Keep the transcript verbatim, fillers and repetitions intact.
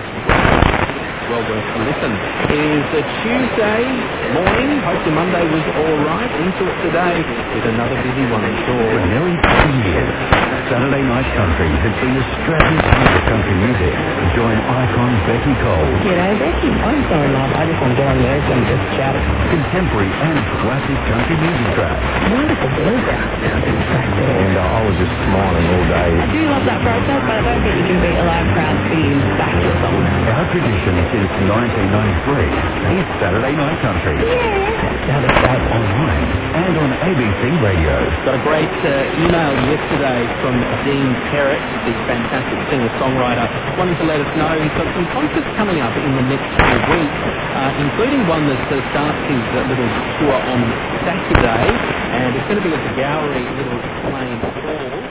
Well worth a listen. It is a Tuesday morning. Hope your Monday was all right. Into it today with another busy one, I'm sure. For nearly ten years, Saturday Night Country has been Australia's home for country music. Join icon Becky Cole. G'day, Becky. I'm so in love. I just want to get on there and just chat. Contemporary and classic country music tracks. Wonderful bluegrass. And uh, I was just smiling all day. I do love that process, but I don't think you can beat a live crowd singing back your song. Our tradition since nineteen ninety-three is Saturday Night Country. Yeah. Now it's out online and on A B C Radio. Got a great uh, email yesterday from Dean Perrott, the fantastic singer-songwriter, wanting to let us know he's got some concerts coming up in the next few weeks, uh, including one that uh, starts his uh, little tour on Saturday, and it's going to be at the Gowrie Little Plain Hall.